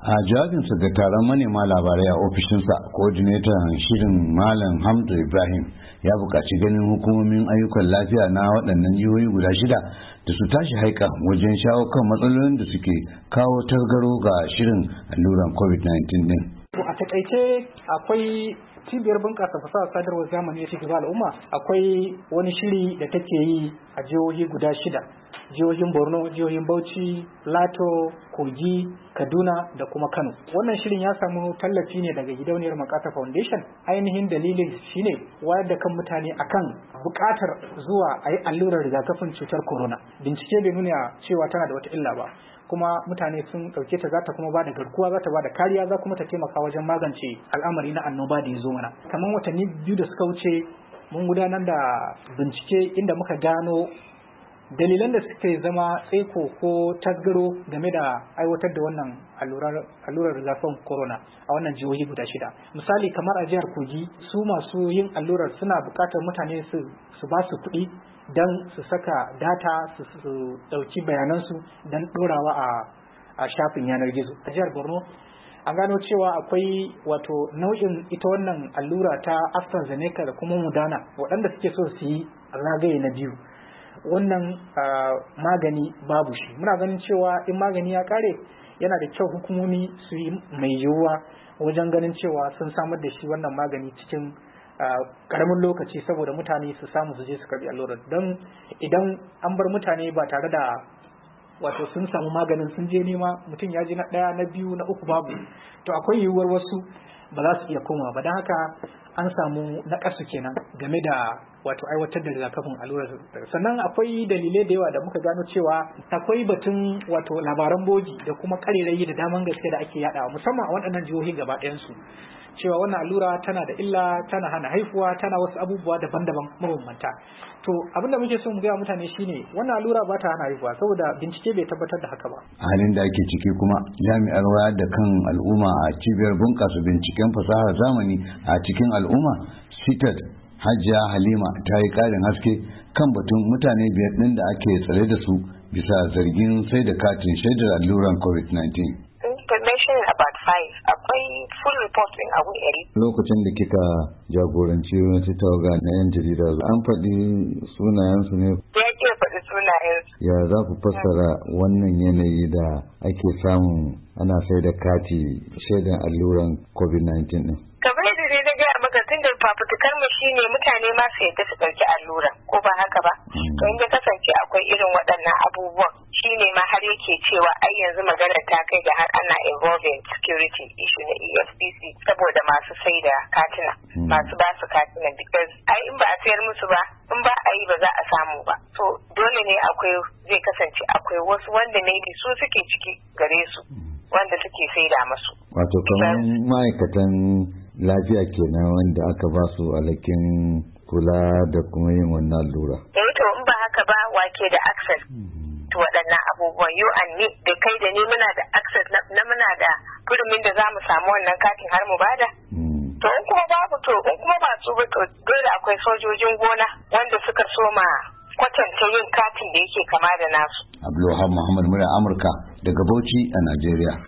A jawabinsa ga taron manema labarai a ofishinsa, coordinator shirin Malam Hamdu Ibrahim ya buƙaci ganin hukumomin ayyukan lafiya na waɗannan jihohi guda shida da su tashi haika wajen shawo kan matsalolin da suke kawo tasgaro ga shirin alluran COVID-19 din. A takaice akwai cibiyar bunƙasa fasahar sadarwar zamani ya shiga al'umma, akwai wani shiri da take yi a jihohi guda shida, jihohin Borno, jihohin Bauchi, Lato, Kogi, Kaduna da kuma Kano. Wannan shirin ya samu tallafi ne daga gidauniyar Makata Foundation. Ainihin dalilin shine wayar da kan mutane akan buƙatar zuwa a yi allurar rigakafin cutar corona. Bincike bai nuna cewa tana da wata illa ba, kuma mutane sun ɗauke ta, za ta kuma ba da garkuwa, za ta ba da kariya, za kuma ta taimaka wajen magance al'amari na annoba da ya zo mana. Kamar watanni 2 da suka wuce mun gudanar da bincike inda muka gano dalilan da suke zama tsaiko ko tasgaro game da aiwatar da wannan allurar rigakafin corona a wannan jihohi guda shida. Misali kamar a jihar Kogi, su masu yin allurar suna buƙatar mutane su ba su kuɗi don su saka data su ɗauki bayanansu don ɗorawa a shafin yanar gizo. A jihar Borno an gano cewa akwai wato nau'in ita wannan allura ta AstraZeneca da kuma Moderna waɗanda suke so su yi zagaye na biyu. Wannan magani babu shi. Muna ganin cewa in magani ya kare, yana da kyau hukumomi su yi mai yiwuwa wajen ganin cewa sun samar da shi wannan magani cikin karamin lokaci saboda mutane su samu su je su karbi allurar. Don idan an bar mutane ba tare da wato sun samu maganin sun je nema, mutum ya ji na ɗaya, na biyu, na uku babu, to akwai yiwuwar wasu ba za su iya komawa ba. Don haka an samu naƙasu kenan game da wato aiwatar da rigakafin allurar. Sannan akwai dalilai da yawa da muka gano cewa akwai batun wato labaran bogi da kuma karerayi da daman gaske da ake yadawa, musamman a waɗannan jihohi gaba ɗayansu, cewa wannan allura tana da illa, tana hana haihuwa, tana wasu abubuwa daban-daban mabambanta. To abin da muke so mu gaya mutane shine wannan allura ba ta hana haihuwa saboda bincike bai tabbatar da haka ba. A halin da ake ciki kuma, jami'ar wayar da kan al'umma a cibiyar bunƙasa binciken fasahar zamani a cikin al'umma CITAD, Hajiya Halima, ta yi ƙarin haske kan batun mutane 5 ɗin da ake tsare da su bisa zargin sai da katin shaidar alluran COVID-19. Information about 5 akwai full report in Abu Eri. Lokacin da kika jagoranci wata tawaga na 'yan jarida, an faɗi sunayensu ne? Ya ke faɗi sunayensu. Ya za ku fassara wannan yanayi da ake samun ana sai da kati shaidan alluran COVID-19 ɗin? Kamar yadda dai na gaya maka, tun da fafutukar mu shine mutane ma su yadda su ɗauki allura, ko ba haka ba? To in ya kasance akwai irin waɗannan abubuwan, shine ma har yake cewa ai yanzu magana ta kai ga har ana involving security issue na EFCC saboda masu sai da katina, masu ba su katina, because ai in ba a sayar musu ba, in ba a yi ba za a samu ba. So dole ne zai kasance akwai wasu wanda maybe su suke ciki gare su, wanda suke saida masu. Wato kamar ma'aikatan lafiya kenan wanda aka ba su alhakin kula da kuma yin wannan allura. To in ba haka ba, wake da access to waɗannan abubuwan? You and me, da kai da ni muna da access na muna da hurumin da za mu samu wannan katin har mu bada? To in kuma babu, to in kuma ba su ba, to dole akwai sojojin gona wanda suka soma kwatanta yin katin da yake kama da nasu. Abdulwahab Muhammad, murya Amurka daga Bauchi a Najeriya.